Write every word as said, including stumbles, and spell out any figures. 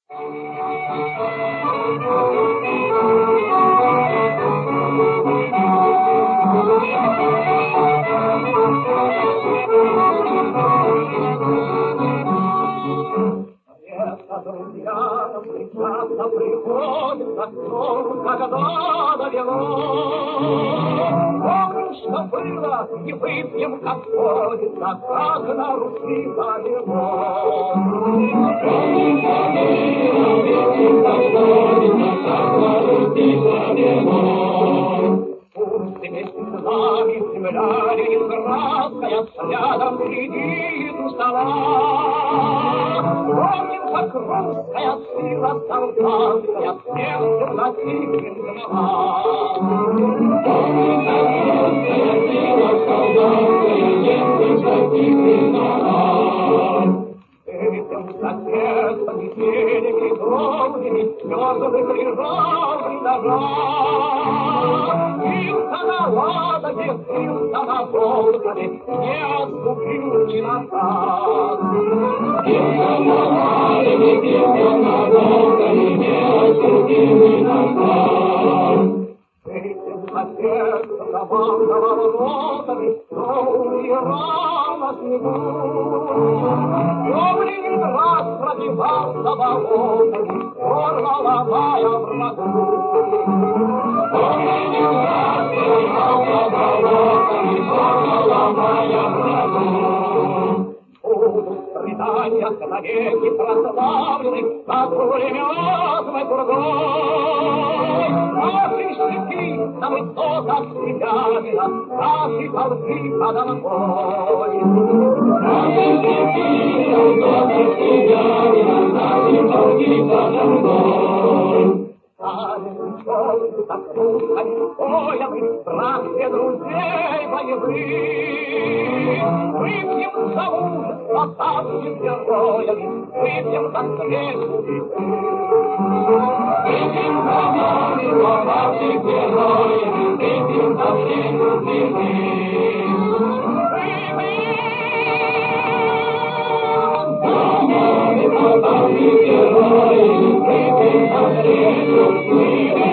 Друзья, часто приходит на сон, когда довело. Помним, что было, и выпьем, как ходится, как на Руси повело. Помним, что было, выпьем, как ходится, как на Руси повело. Пусть вместе с нами земляне не краская, рядом сидит у стола. Помним, как русская сила солдатская всех носит голова. Помним, как русская сила солдатская всех носит голова. Этим соседом неделями долгими слезы крижал дорога. Бился на Ладоге, бился на Волгове, не отступил ни назад. Бился на Ладоге, бился на Волгове, не отступил ни назад. Этим соседом командовал ротами, но умирал на снегу. Помнит, раз пробивался болотами, горло ломая врагу. Помнит, раз пробивался болотами, горло ломая врагу. Будут предания навеки прославлены над пулеметной пургой. Наши щеки на высотах Семянина, наши полки подо мной. Наши щеки на высотах Семянина, наши полки подо мной. Ставим солнце, так слухами боем, братья друзей боевых. Выпьем за мужество ставших героями, выпьем за встречу весны. Выпьем за мужество ставших героями, выпьем за встречу весны. За мужество ставших героями, выпьем за встречу весны.